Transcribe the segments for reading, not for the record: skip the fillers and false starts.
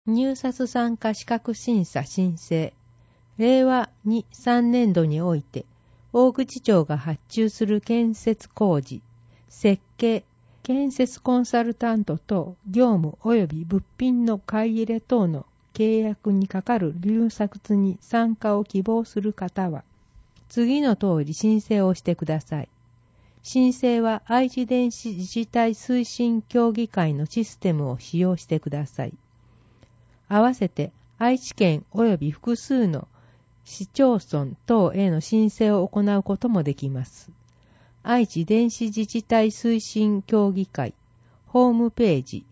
入札参加資格審査申請。令和2、3年度において、大口町が発注する建設工事、設計、建設コンサルタント等業務及び物品の買い入れ等の契約にかかる入札に参加を希望する方は、次の通り申請をしてください。申請は愛知電子自治体推進協議会のシステムを使用してください。合わせて愛知県及び複数の市町村等への申請を行うこともできます。愛知電子自治体推進協議会ホームページ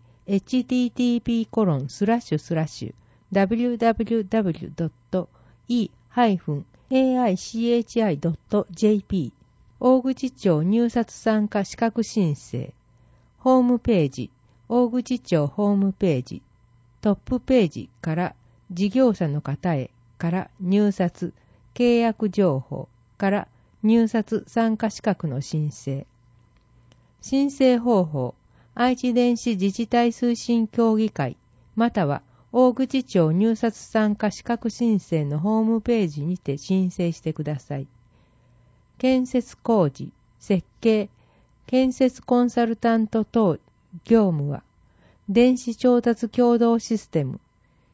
http://www.e-aichi.jp 大口町入札参加資格申請ホームページ大口町ホームページトップページから事業者の方へから入札契約情報から入札参加資格の申請申請方法愛知電子自治体推進協議会または大口町入札参加資格申請のホームページにて申請してください。建設工事、設計、建設コンサルタント等業務は電子調達共同システム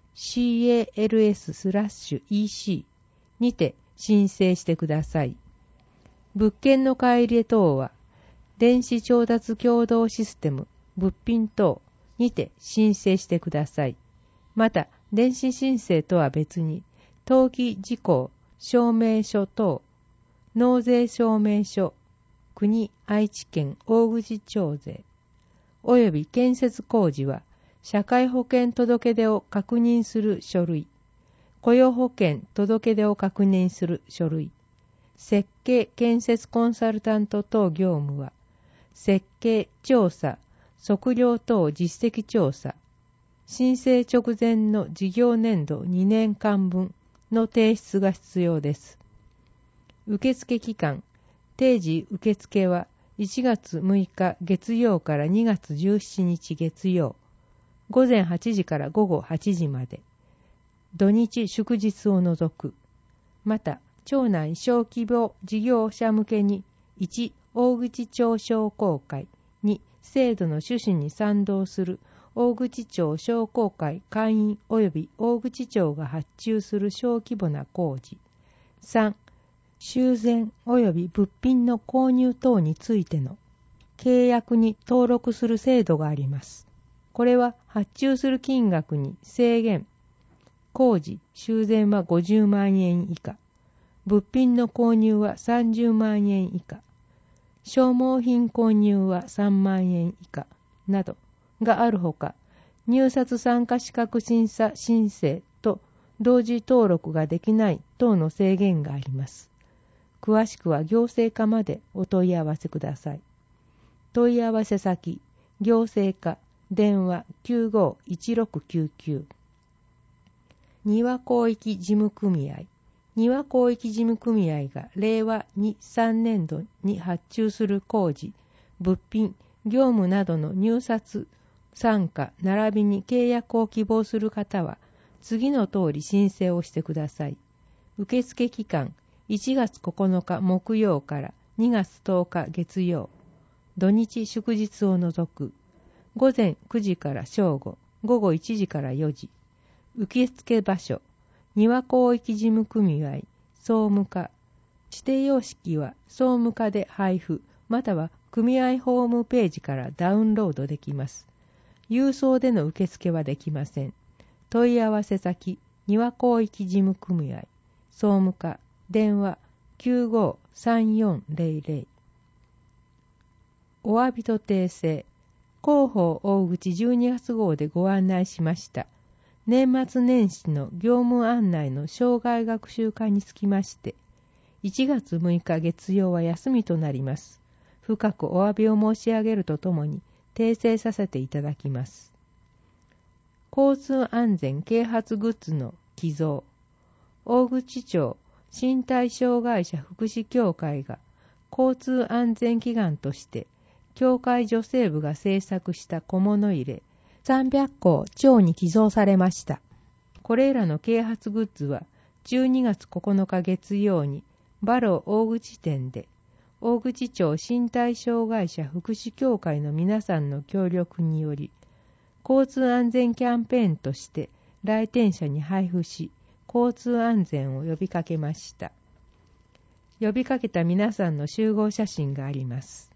CALS/EC にて申請してください。物件の買い入れ等は電子調達共同システム物品等にて申請してください。また電子申請とは別に登記事項証明書等納税証明書国愛知県大口町税および建設工事は社会保険届出を確認する書類雇用保険届出を確認する書類設計建設コンサルタント等業務は設計調査測量等実績調査申請直前の事業年度2年間分の提出が必要です。受付期間定時受付は1月6日月曜から2月17日月曜午前8時から午後8時まで土日祝日を除くまた町内小規模事業者向けに1大口町商工会2制度の趣旨に賛同する大口町商工会会員及び大口町が発注する小規模な工事3修繕及び物品の購入等についての契約に登録する制度があります。これは発注する金額に制限。工事、修繕は50万円以下。物品の購入は30万円以下。消耗品購入は3万円以下。などがあるほか、入札参加資格審査申請と同時登録ができない等の制限があります。詳しくは行政課までお問い合わせください。問い合わせ先、行政課、電話 951699 庭広域事務組合庭広域事務組合が令和2、3年度に発注する工事、物品、業務などの入札、参加並びに契約を希望する方は次の通り申請をしてください。受付期間1月9日木曜から2月10日月曜、土日祝日を除く、午前9時から正午、午後1時から4時、受付場所、庭広域事務組合、総務課、指定様式は総務課で配布、または組合ホームページからダウンロードできます。郵送での受付はできません。問い合わせ先、庭広域事務組合、総務課、電話953400。お詫びと訂正。広報大口12月号でご案内しました。年末年始の業務案内の生涯学習会につきまして、1月6日月曜は休みとなります。深くお詫びを申し上げるとともに訂正させていただきます。交通安全啓発グッズの寄贈。大口町身体障害者福祉協会が交通安全祈願として協会女性部が制作した小物入れ 300個町に寄贈されました。これらの啓発グッズは12月9日月曜にバロ大口店で大口町身体障害者福祉協会の皆さんの協力により交通安全キャンペーンとして来店者に配布し、交通安全を呼びかけました。呼びかけた皆さんの集合写真があります。